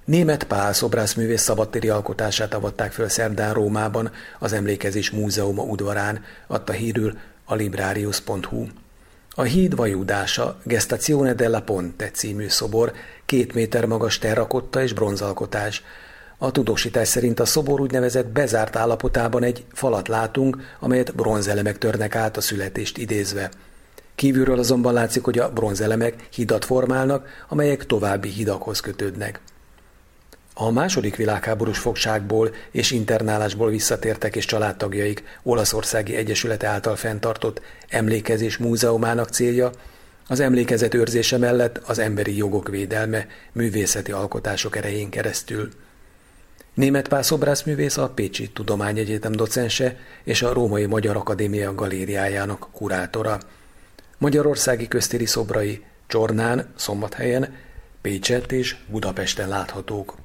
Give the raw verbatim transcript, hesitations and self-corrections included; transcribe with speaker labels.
Speaker 1: Németh Pál szobrászművész szabadtéri alkotását avatták föl szerdán Rómában, az Emlékezés Múzeuma udvarán, adta hírül a librarius pont hu. A híd vajudása, Gestazione della Ponte című szobor, két méter magas terrakotta és bronzalkotás. A tudósítás szerint a szobor úgynevezett bezárt állapotában egy falat látunk, amelyet bronzelemek törnek át, a születést idézve. Kívülről azonban látszik, hogy a bronzelemek hidat formálnak, amelyek további hidakhoz kötődnek. A második világháborús fogságból és internálásból visszatértek és családtagjaik Olaszországi Egyesülete által fenntartott Emlékezés Múzeumának célja az emlékezet őrzése mellett az emberi jogok védelme művészeti alkotások erején keresztül. Németh Pál szobrászművész a Pécsi Tudományegyetem docense és a Római Magyar Akadémia galériájának kurátora. Magyarországi köztéri szobrai Csornán, Szombathelyen, Pécsett és Budapesten láthatók.